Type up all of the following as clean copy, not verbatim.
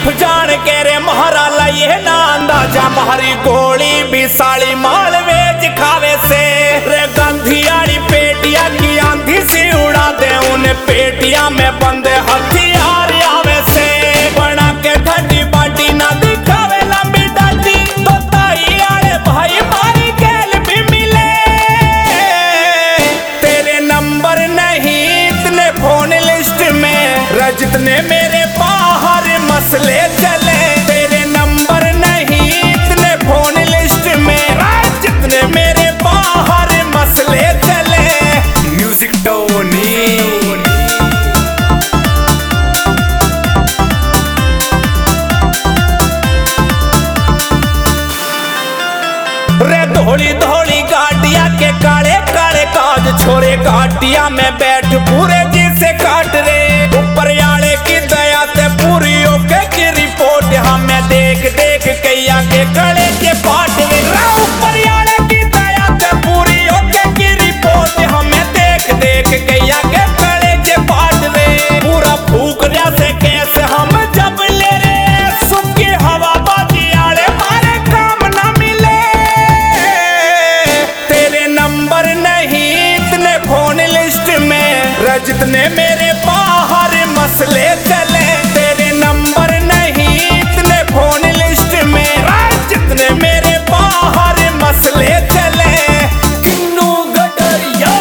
तारीफ जान के रे महारा ये ना अंदाजा मारी गोली भी साली मालवेज खावे से रे गंधियाड़ी पेटिया की आंधी सी उड़ा दे उन पेटिया में बंदे हथियार आवे से बना के ठंडी बाटी ना दिखावे लंबी डाटी तो ताई आए भाई मारी गेल भी मिले तेरे नंबर नहीं इतने फोन लिस्ट में रजत ने मेरे बाहर मसले चले तेरे नंबर नहीं इतने फोन लिस्ट में रजत ने मेरे बाहर मसले चले म्यूजिक टोनी रे धोली धोली गाड़िया के काले काले काज छोरे गाड़िया में बैठ पूरे जी से काट रे ऊपर आले की दया से पूरी ओके की रिपोर्ट हमें देख देख कैया के गले के पाट रे ऊपर आले की दया से पूरी ओके की रिपोर्ट हमें देख देख कैया के गले के पाट रे पूरा फूक रहा से कैसे हम जब ले रे सुखी हवा बाजी आले मारे काम ना मिले तेरे नंबर नहीं इतने फोन लिस्ट में रजत ने मेरे बाहर मसले चले तेरे नंबर नहीं इतने फोन लिस्ट में रजत ने मेरे बाहर मसले चले किन्नू गडरिया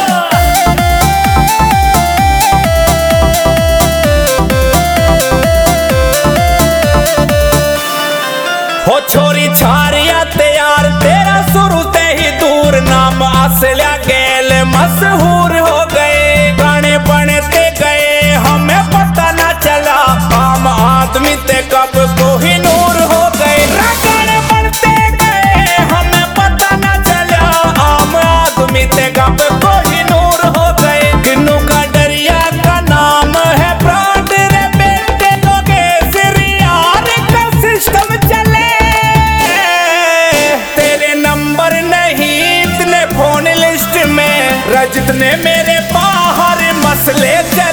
हो छोरी छारिया तैयार तेरा शुरू ते ही दूर नाम असल्या गेल मशहूर हो गए गाने बनते गए हमें पता ना चला आम आदमी ते कब कोहिनूर हो गए गाने बनते गए हमें पता ना चला आम आदमी ते कब कोहिनूर हो गए किन्नू का डरिया का नाम है ब्रांड रे बेटे लोगे सिरियार का सिस्टम चले तेरे नंबर नहीं इतने फोन लिस्ट में रजत ने मेरे बाहर मसले चले